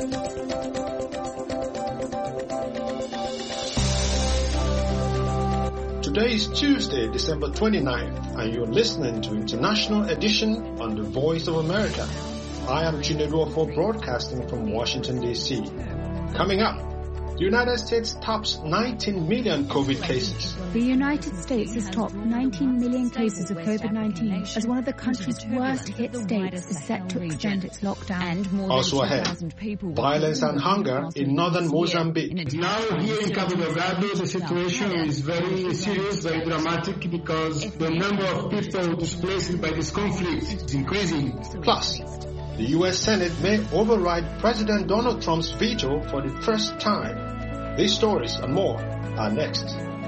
Today is Tuesday, December 29th, and you're listening to International Edition on the Voice of America. I am Chinedu Ofo, broadcasting from Washington, D.C. Coming up, the United States tops 19 million COVID cases. The United States has topped 19 million cases of COVID-19 as one of the country's worst-hit states is set to extend its lockdown. And more Also than ahead, 2,000 people violence and hunger in northern Mozambique. Now here in Cabo Delgado, the situation is very serious, very dramatic, because the number of people displaced by this conflict is increasing. Plus, the U.S. Senate may override President Donald Trump's veto for the first time. These stories and more are next.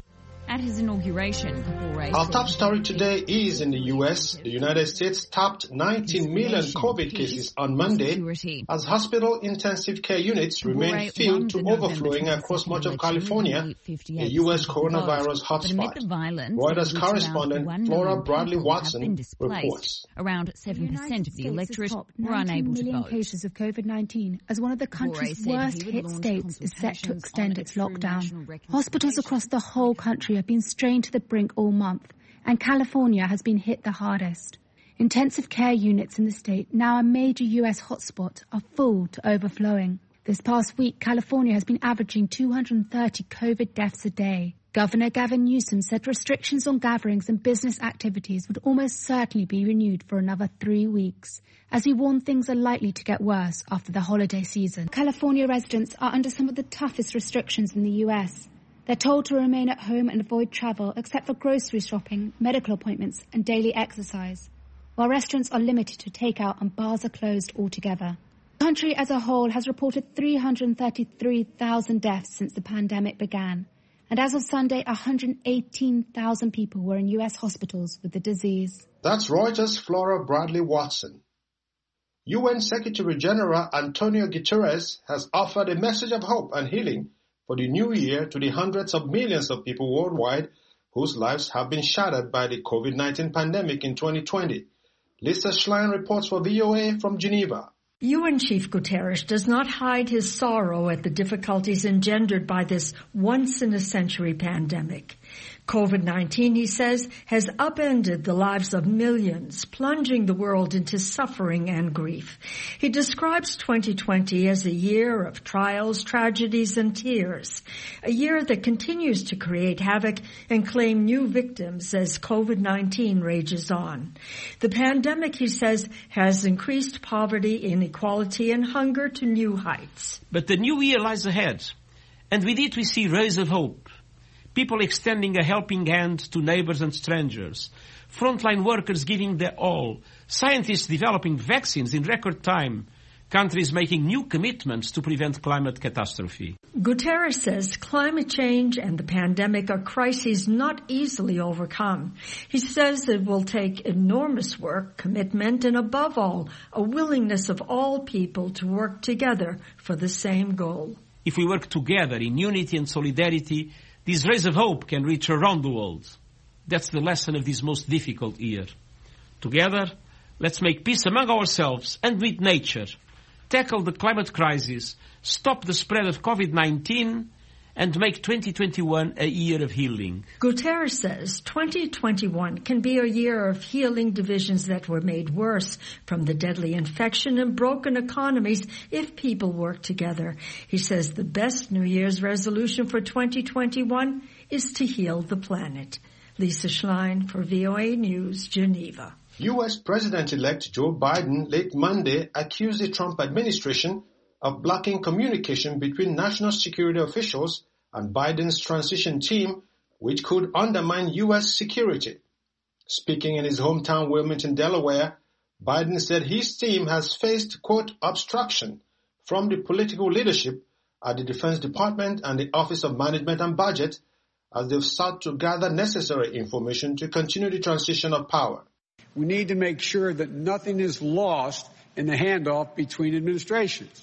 At his inauguration, Our top story today is in the U.S. The United States topped 19 million COVID cases on Monday as hospital intensive care units remain filled to overflowing across much of California, a U.S. coronavirus hotspot. Reuters correspondent Flora Bradley Watson reports. Around 7% of the electorate were unable to vote. Cases of COVID-19 as one of the country's worst-hit states is set to extend its lockdown. Hospitals across the whole country have been strained to the brink all month, and California has been hit the hardest. Intensive care units in the state, now a major U.S. hotspot, are full to overflowing. This past week, California has been averaging 230 COVID deaths a day. Governor Gavin Newsom said restrictions on gatherings and business activities would almost certainly be renewed for another 3 weeks, as he warned things are likely to get worse after the holiday season. California residents are under some of the toughest restrictions in the U.S. They're told to remain at home and avoid travel except for grocery shopping, medical appointments and daily exercise, while restaurants are limited to takeout and bars are closed altogether. The country as a whole has reported 333,000 deaths since the pandemic began, and as of Sunday, 118,000 people were in U.S. hospitals with the disease. That's Reuters' Flora Bradley Watson. UN Secretary General Antonio Guterres has offered a message of hope and healing for the new year to the hundreds of millions of people worldwide whose lives have been shattered by the COVID-19 pandemic in 2020. Lisa Schlein reports for VOA from Geneva. UN Chief Guterres does not hide his sorrow at the difficulties engendered by this once-in-a-century pandemic. COVID-19, he says, has upended the lives of millions, plunging the world into suffering and grief. He describes 2020 as a year of trials, tragedies, and tears, a year that continues to create havoc and claim new victims as COVID-19 rages on. The pandemic, he says, has increased poverty, inequality, and hunger to new heights. But the new year lies ahead, and with it we see rays of hope. People extending a helping hand to neighbors and strangers, frontline workers giving their all, scientists developing vaccines in record time, countries making new commitments to prevent climate catastrophe. Guterres says climate change and the pandemic are crises not easily overcome. He says it will take enormous work, commitment, and above all, a willingness of all people to work together for the same goal. If we work together in unity and solidarity, these rays of hope can reach around the world. That's the lesson of this most difficult year. Together, let's make peace among ourselves and with nature, tackle the climate crisis, stop the spread of COVID-19, and make 2021 a year of healing. Guterres says 2021 can be a year of healing divisions that were made worse from the deadly infection and broken economies if people work together. He says the best New Year's resolution for 2021 is to heal the planet. Lisa Schlein for VOA News, Geneva. U.S. President-elect Joe Biden late Monday accused the Trump administration of blocking communication between national security officials and Biden's transition team, which could undermine U.S. security. Speaking in his hometown Wilmington, Delaware, Biden said his team has faced, quote, obstruction from the political leadership at the Defense Department and the Office of Management and Budget as they've sought to gather necessary information to continue the transition of power. We need to make sure that nothing is lost in the handoff between administrations.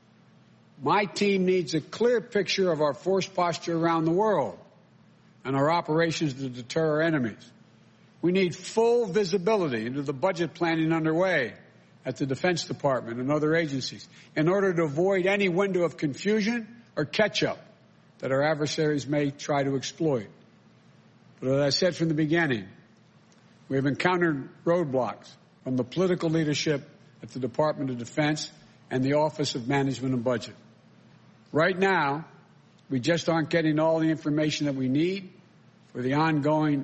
My team needs a clear picture of our force posture around the world and our operations to deter our enemies. We need full visibility into the budget planning underway at the Defense Department and other agencies in order to avoid any window of confusion or catch-up that our adversaries may try to exploit. But as I said from the beginning, we have encountered roadblocks from the political leadership at the Department of Defense and the Office of Management and Budget. Right now, we just aren't getting all the information that we need for the outgoing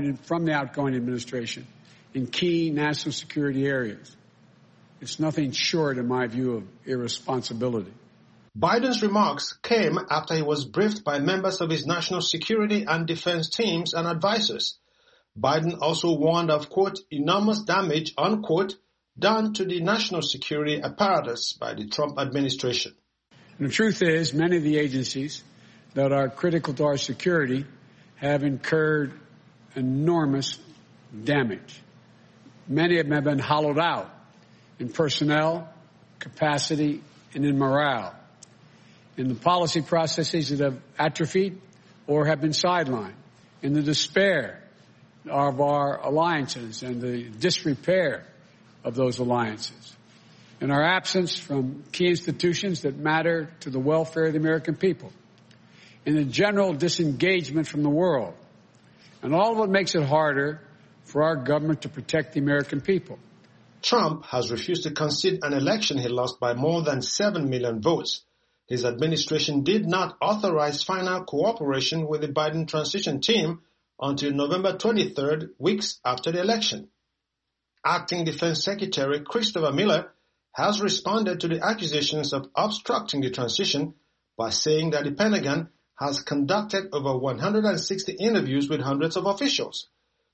administration in key national security areas. It's nothing short, in my view, of irresponsibility. Biden's remarks came after he was briefed by members of his national security and defense teams and advisors. Biden also warned of, quote, enormous damage, unquote, done to the national security apparatus by the Trump administration. And the truth is, many of the agencies that are critical to our security have incurred enormous damage. Many of them have been hollowed out in personnel, capacity, and in morale, in the policy processes that have atrophied or have been sidelined, in the despair of our alliances and the disrepair of those alliances, in our absence from key institutions that matter to the welfare of the American people, in the general disengagement from the world. And all of it makes it harder for our government to protect the American people. Trump has refused to concede an election he lost by more than 7 million votes. His administration did not authorize final cooperation with the Biden transition team until November 23rd, weeks after the election. Acting Defense Secretary Christopher Miller has responded to the accusations of obstructing the transition by saying that the Pentagon has conducted over 160 interviews with hundreds of officials.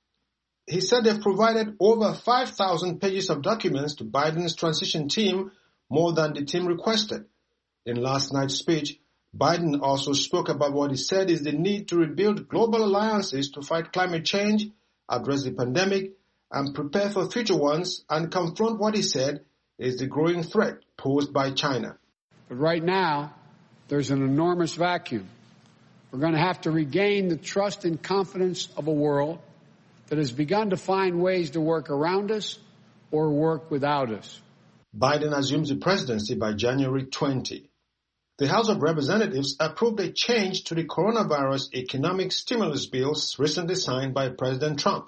He said they've provided over 5,000 pages of documents to Biden's transition team, more than the team requested. In last night's speech, Biden also spoke about what he said is the need to rebuild global alliances to fight climate change, address the pandemic, and prepare for future ones, and confront what he said is the growing threat posed by China. But right now, there's an enormous vacuum. We're going to have to regain the trust and confidence of a world that has begun to find ways to work around us or work without us. Biden assumes the presidency by January 20. The House of Representatives approved a change to the coronavirus economic stimulus bills recently signed by President Trump.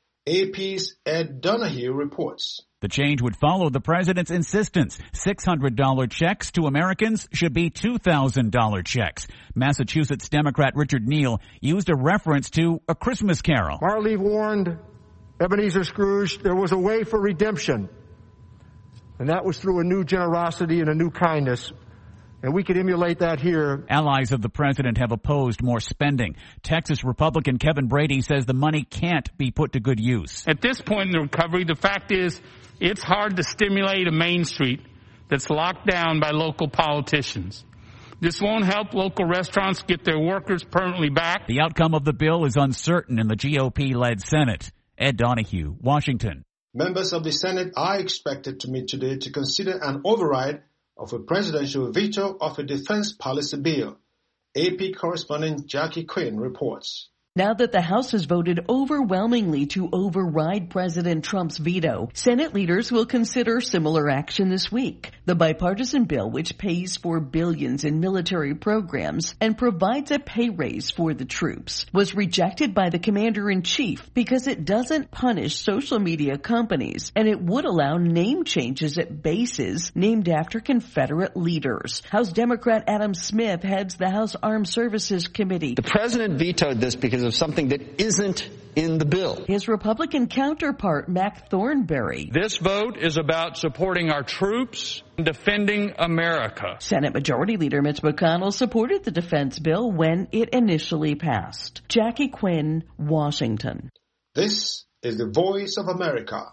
AP's Ed Donahue reports. The change would follow the president's insistence. $600 checks to Americans should be $2,000 checks. Massachusetts Democrat Richard Neal used a reference to A Christmas Carol. Marley warned Ebenezer Scrooge there was a way for redemption, and that was through a new generosity and a new kindness. And we could emulate that here. Allies of the president have opposed more spending. Texas Republican Kevin Brady says the money can't be put to good use. At this point in the recovery, the fact is it's hard to stimulate a Main Street that's locked down by local politicians. This won't help local restaurants get their workers permanently back. The outcome of the bill is uncertain in the GOP-led Senate. Ed Donahue, Washington. Members of the Senate are expected to meet today to consider an override of a presidential veto of a defense policy bill. AP correspondent Jackie Quinn reports. Now that the House has voted overwhelmingly to override President Trump's veto, Senate leaders will consider similar action this week. The bipartisan bill, which pays for billions in military programs and provides a pay raise for the troops, was rejected by the commander-in-chief because it doesn't punish social media companies, and it would allow name changes at bases named after Confederate leaders. House Democrat Adam Smith heads the House Armed Services Committee. The president vetoed this because of something that isn't in the bill. His Republican counterpart, Mac Thornberry. This vote is about supporting our troops and defending America. Senate Majority Leader Mitch McConnell supported the defense bill when it initially passed. Jackie Quinn, Washington. This is the Voice of America.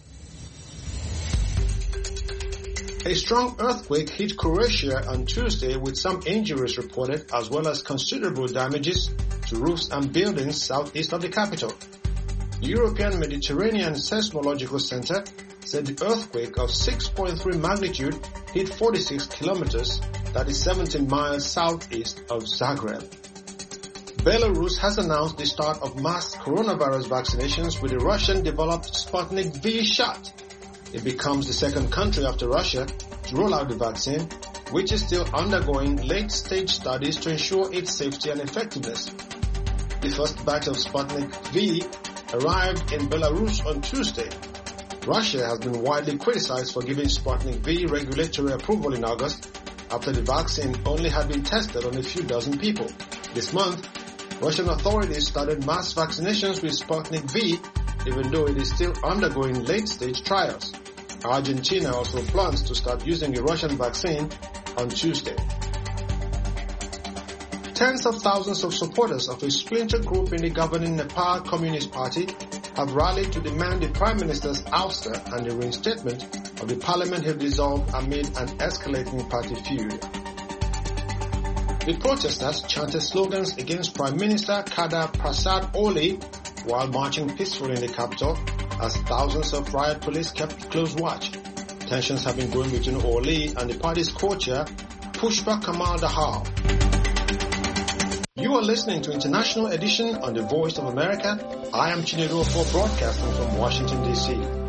A strong earthquake hit Croatia on Tuesday with some injuries reported as well as considerable damages to roofs and buildings southeast of the capital. The European Mediterranean Seismological Center said the earthquake of 6.3 magnitude hit 46 kilometers, that is 17 miles southeast of Zagreb. Belarus has announced the start of mass coronavirus vaccinations with the Russian-developed Sputnik V shot. It becomes the second country after Russia to roll out the vaccine, which is still undergoing late-stage studies to ensure its safety and effectiveness. The first batch of Sputnik V arrived in Belarus on Tuesday. Russia has been widely criticized for giving Sputnik V regulatory approval in August after the vaccine only had been tested on a few dozen people. This month, Russian authorities started mass vaccinations with Sputnik V, even though it is still undergoing late-stage trials. Argentina also plans to start using the Russian vaccine on Tuesday. Tens of thousands of supporters of a splinter group in the governing Nepal Communist Party have rallied to demand the Prime Minister's ouster and the reinstatement of the parliament he dissolved amid an escalating party feud. The protesters chanted slogans against Prime Minister Khadga Prasad Oli while marching peacefully in the capital as thousands of riot police kept close watch. Tensions have been growing between Oli and the party's co-chair, Pushpa Kamal Dahal. You are listening to International Edition on the Voice of America. I am Chinedu Ofo broadcasting from Washington, D.C.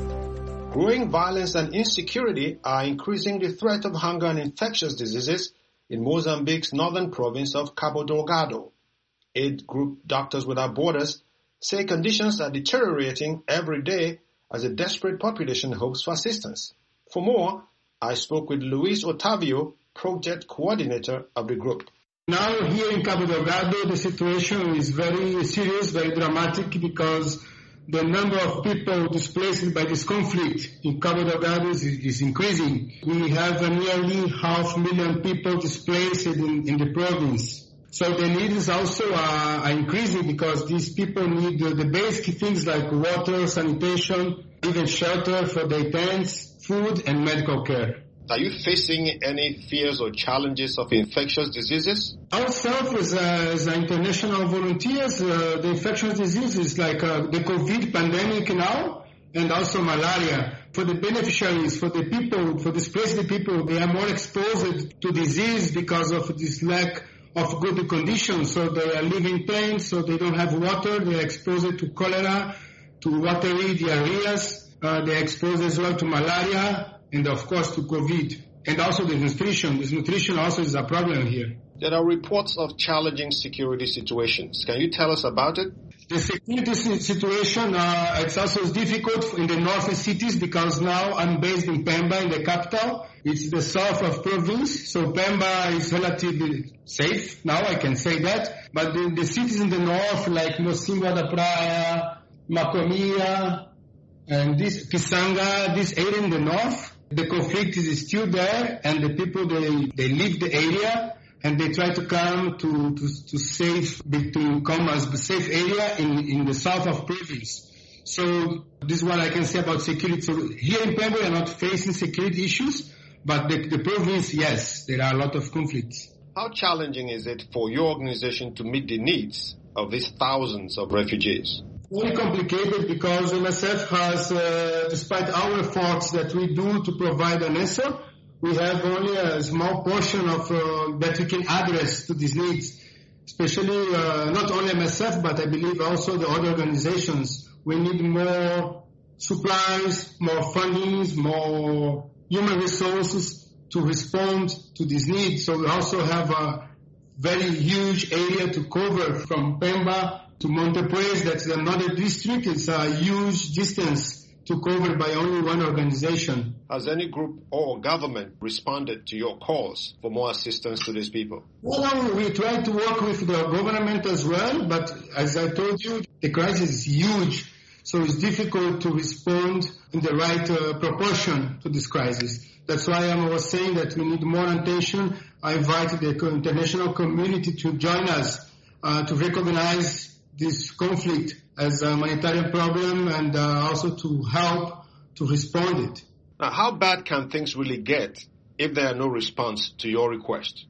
Growing violence and insecurity are increasing the threat of hunger and infectious diseases in Mozambique's northern province of Cabo Delgado. Aid group Doctors Without Borders say conditions are deteriorating every day as a desperate population hopes for assistance. For more, I spoke with Luis Otavio, project coordinator of the group. Now here in Cabo Delgado, the situation is very serious, very dramatic, because the number of people displaced by this conflict in Cabo Delgado is increasing. We have nearly 500,000 people displaced in the province. So the needs also are increasing because these people need the basic things like water, sanitation, even shelter for their tents, food and medical care. Are you facing any fears or challenges of infectious diseases? Ourselves as international volunteers, the infectious diseases like the COVID pandemic now and also malaria. For the beneficiaries, for the people, for displaced people, they are more exposed to disease because of this lack of good conditions. So they are living in tents, so they don't have water. They are exposed to cholera, to watery diarrheas. They are exposed as well to malaria. And of course to COVID, and also the nutrition. This nutrition also is a problem here. There are reports of challenging security situations. Can you tell us about it? The security situation, it's also difficult in the northern cities because now I'm based in Pemba, in the capital. It's the south of province, so Pemba is relatively safe. Now I can say that. But the cities in the north, like Mocimboa da Praia, Macomia, and this Kisanga, this area in the north, the conflict is still there, and the people, they leave the area, and they try to come to safe, between commas, the safe area in the south of province. So this is what I can say about security. So here in Pemba, we are not facing security issues, but the province, yes, there are a lot of conflicts. How challenging is it for your organization to meet the needs of these thousands of refugees? Very complicated because MSF has, despite our efforts that we do to provide an answer, we have only a small portion of that we can address to these needs. Especially not only MSF, but I believe also the other organizations. We need more supplies, more fundings, more human resources to respond to these needs. So we also have a very huge area to cover from Pemba to Montepuez. That's another district. It's a huge distance to cover by only one organization. Has any group or government responded to your calls for more assistance to these people? Well, we try to work with the government as well, but as I told you, the crisis is huge, so it's difficult to respond in the right proportion to this crisis. That's why I was saying that we need more attention. I invite the international community to join us to recognize this conflict as a humanitarian problem and also to help to respond it. Now, how bad can things really get if there are no response to your request?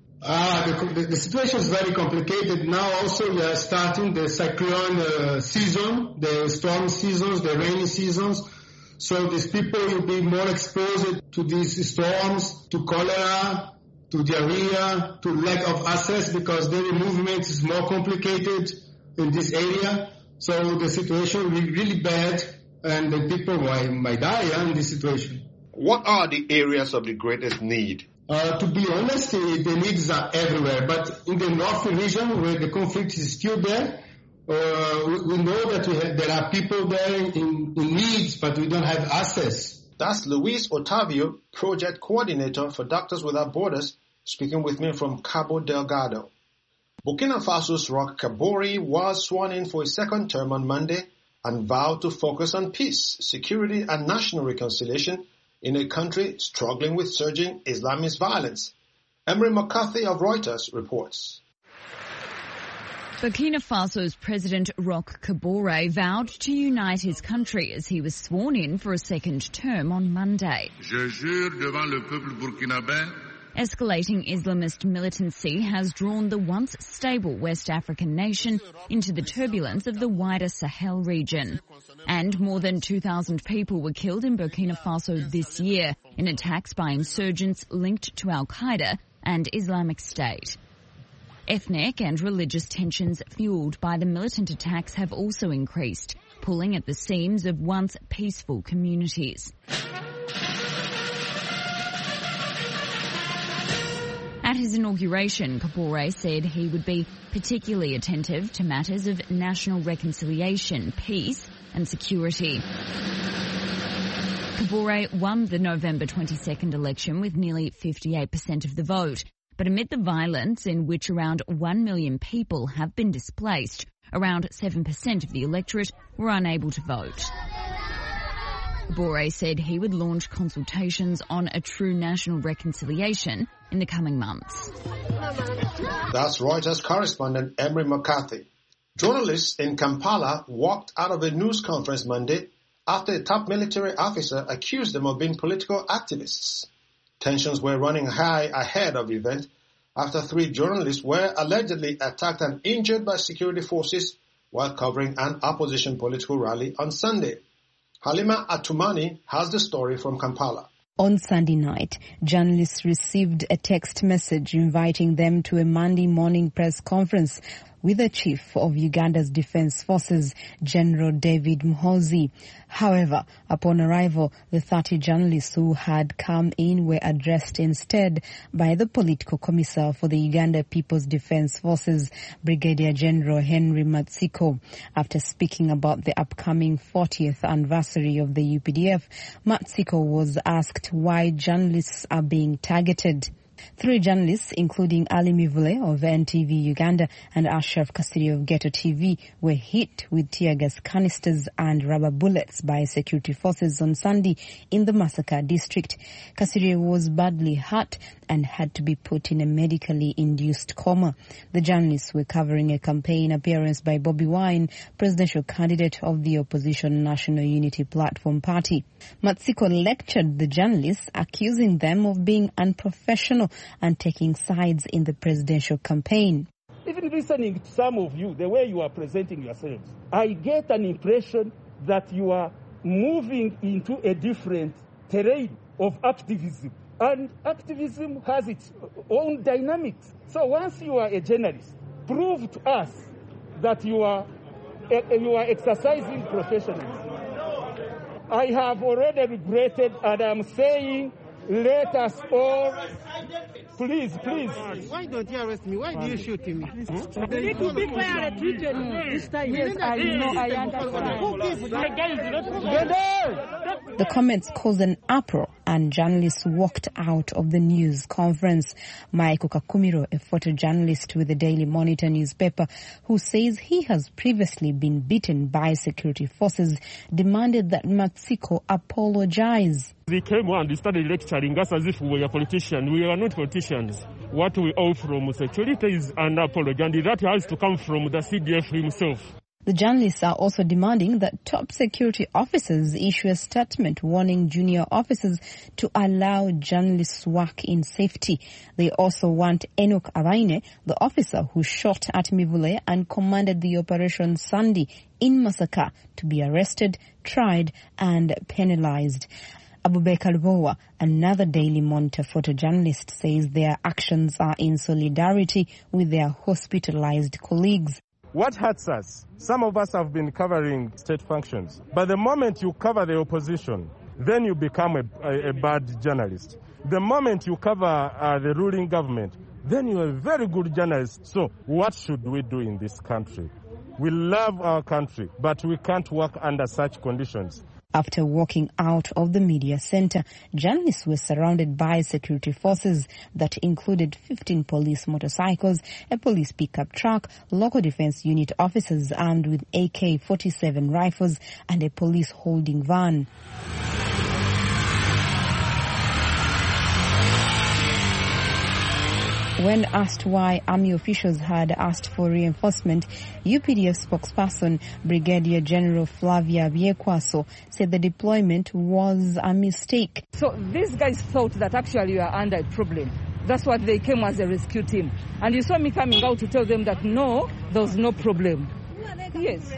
The situation is very complicated. Now also we are starting the cyclone season, the storm seasons, the rainy seasons. So these people will be more exposed to these storms, to cholera, to diarrhea, to lack of access because daily movement is more complicated in this area. So the situation will be really bad and the people might die in this situation. What are the areas of the greatest need? To be honest, the needs are everywhere, but in the north region where the conflict is still there, we know that there are people there in needs, but we don't have access. That's Luis Otavio, project coordinator for Doctors Without Borders, speaking with me from Cabo Delgado. Burkina Faso's Roch Kabore was sworn in for his second term on Monday and vowed to focus on peace, security, and national reconciliation in a country struggling with surging Islamist violence. Emery McCarthy of Reuters reports. Burkina Faso's President Roch Kabore vowed to unite his country as he was sworn in for a second term on Monday. Je jure devant le peuple burkinabé. Escalating Islamist militancy has drawn the once stable West African nation into the turbulence of the wider Sahel region. And more than 2,000 people were killed in Burkina Faso this year in attacks by insurgents linked to Al-Qaeda and Islamic State. Ethnic and religious tensions fueled by the militant attacks have also increased, pulling at the seams of once peaceful communities. At his inauguration, Kabore said he would be particularly attentive to matters of national reconciliation, peace and security. Kabore won the November 22nd election with nearly 58% of the vote. But amid the violence in which around 1 million people have been displaced, around 7% of the electorate were unable to vote. Kabore said he would launch consultations on a true national reconciliation in the coming months. That's Reuters correspondent Emery McCarthy. Journalists in Kampala walked out of a news conference Monday after a top military officer accused them of being political activists. Tensions were running high ahead of the event after 3 journalists were allegedly attacked and injured by security forces while covering an opposition political rally on Sunday. Halima Atumani has the story from Kampala. On Sunday night, journalists received a text message inviting them to a Monday morning press conference with the Chief of Uganda's Defence Forces, General David Muhoozi. However, upon arrival, the 30 journalists who had come in were addressed instead by the political commissar for the Uganda People's Defence Forces, Brigadier General Henry Matsiko. After speaking about the upcoming 40th anniversary of the UPDF, Matsiko was asked why journalists are being targeted. 3 journalists, including Ali Mivule of NTV Uganda and Ashraf Kasiri of Ghetto TV, were hit with tear gas canisters and rubber bullets by security forces on Sunday in the Masaka district. Kasiri was badly hurt and had to be put in a medically induced coma. The journalists were covering a campaign appearance by Bobi Wine, presidential candidate of the opposition National Unity Platform Party. Matsiko lectured the journalists, accusing them of being unprofessional and taking sides in the presidential campaign. Even listening to some of you, the way you are presenting yourselves, I get an impression that you are moving into a different terrain of activism. And activism has its own dynamics. So once you are a journalist, prove to us that you are exercising professionalism. I have already regretted, and I'm saying, let us all, please. Why don't you arrest me? Why do you shoot me? Yes, I know, I understand. The comments caused an uproar and journalists walked out of the news conference. Michael Kakumiro, a photojournalist with the Daily Monitor newspaper, who says he has previously been beaten by security forces, demanded that Matsiko apologize. They came and started lecturing us as if we were politicians. We are not politicians. What we owe from security is an apology, and that has to come from the CDF himself. The journalists are also demanding that top security officers issue a statement warning junior officers to allow journalists work in safety. They also want Enoch Abaine, the officer who shot at Mivule and commanded the operation Sunday in Masaka, to be arrested, tried and penalized. Abubakar Lubowa, another Daily Monitor photojournalist, says their actions are in solidarity with their hospitalized colleagues. What hurts us? Some of us have been covering state functions. But the moment you cover the opposition, then you become a bad journalist. The moment you cover the ruling government, then you're a very good journalist. So what should we do in this country? We love our country, but we can't work under such conditions. After walking out of the media center, journalists were surrounded by security forces that included 15 police motorcycles, a police pickup truck, local defense unit officers armed with AK-47 rifles, and a police holding van. When asked why army officials had asked for reinforcement, UPDF spokesperson Brigadier General Flavia Biekwaso said the deployment was a mistake. So these guys thought that actually we are under a problem. That's what they came as a rescue team. And you saw me coming out to tell them that no, there was no problem. Yes.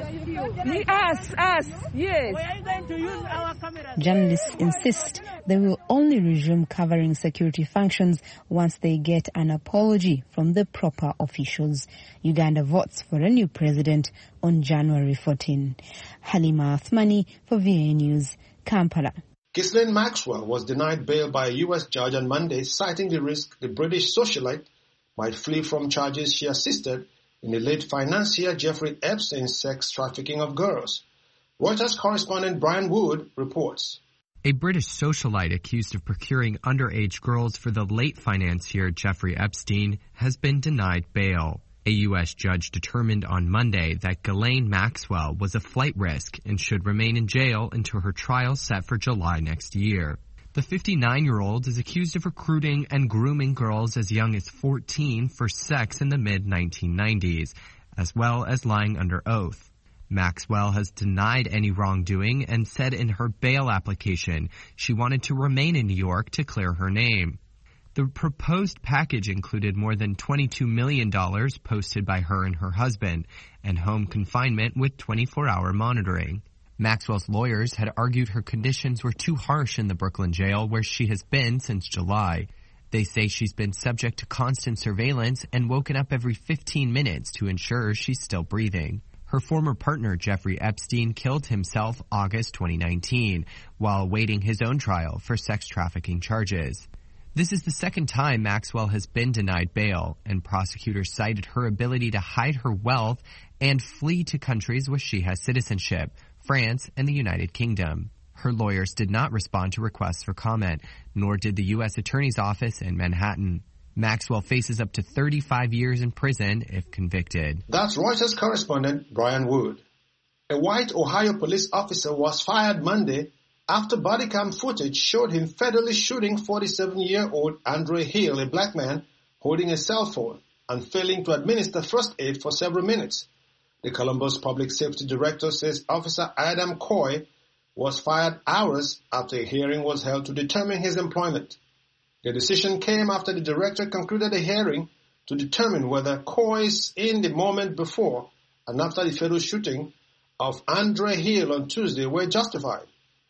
Us, yes. Why are you going to use our cameras? Journalists insist they will only resume covering security functions once they get an apology from the proper officials. Uganda votes for a new president on January 14. Halima Athmani for VOA News, Kampala. Ghislaine Maxwell was denied bail by a U.S. judge on Monday, citing the risk the British socialite might flee from charges she assisted in the late financier Jeffrey Epstein's sex trafficking of girls. Reuters correspondent Brian Wood reports. A British socialite accused of procuring underage girls for the late financier Jeffrey Epstein has been denied bail. A U.S. judge determined on Monday that Ghislaine Maxwell was a flight risk and should remain in jail until her trial set for July next year. The 59-year-old is accused of recruiting and grooming girls as young as 14 for sex in the mid-1990s, as well as lying under oath. Maxwell has denied any wrongdoing and said in her bail application she wanted to remain in New York to clear her name. The proposed package included more than $22 million posted by her and her husband, and home confinement with 24-hour monitoring. Maxwell's lawyers had argued her conditions were too harsh in the Brooklyn jail where she has been since July. They say she's been subject to constant surveillance and woken up every 15 minutes to ensure she's still breathing. Her former partner, Jeffrey Epstein, killed himself August 2019 while awaiting his own trial for sex trafficking charges. This is the second time Maxwell has been denied bail, and prosecutors cited her ability to hide her wealth and flee to countries where she has citizenship, France and the United Kingdom. Her lawyers did not respond to requests for comment, nor did the U.S. Attorney's Office in Manhattan. Maxwell faces up to 35 years in prison if convicted. That's Reuters correspondent Brian Wood. A white Ohio police officer was fired Monday after bodycam footage showed him fatally shooting 47-year-old Andre Hill, a black man, holding a cell phone and failing to administer first aid for several minutes. The Columbus Public Safety Director says Officer Adam Coy was fired hours after a hearing was held to determine his employment. The decision came after the director concluded a hearing to determine whether Coy's in the moment before and after the fatal shooting of Andre Hill on Tuesday were justified.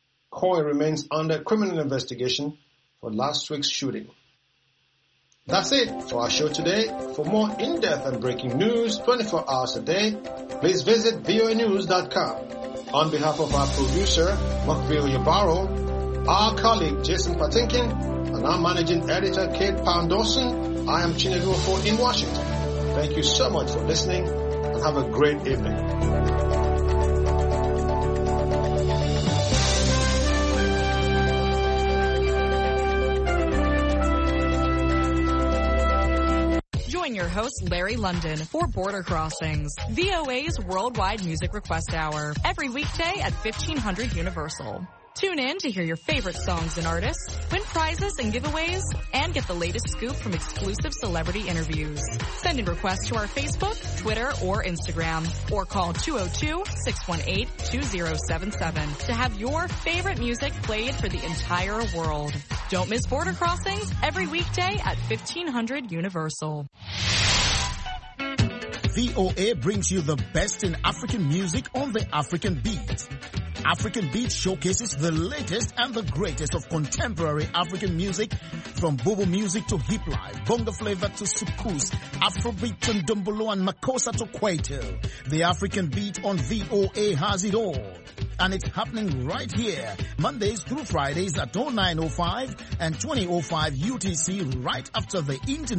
Coy remains under criminal investigation for last week's shooting. That's it for our show today. For more in-depth and breaking news 24 hours a day, please visit voanews.com. On behalf of our producer, Mokville Yabaro, our colleague Jason Patinkin, and our managing editor Kate Pound-Dawson, I am Chinedu Ofo in Washington. Thank you so much for listening and have a great evening. Join your host, Larry London, for Border Crossings, VOA's worldwide music request hour, every weekday at 1500 Universal. Tune in to hear your favorite songs and artists, win prizes and giveaways, and get the latest scoop from exclusive celebrity interviews. Send in requests to our Facebook, Twitter, or Instagram, or call 202-618-2077 to have your favorite music played for the entire world. Don't miss Border Crossings every weekday at 1500 Universal. VOA brings you the best in African music on the African beat. African Beat showcases the latest and the greatest of contemporary African music, from Bobo music to hip life, bongo flavor to soukous, Afrobeat to Ndombolo and Makossa to Kwaito. The African Beat on VOA has it all. And it's happening right here, Mondays through Fridays at 09:05 and 20:05 UTC, right after the internet.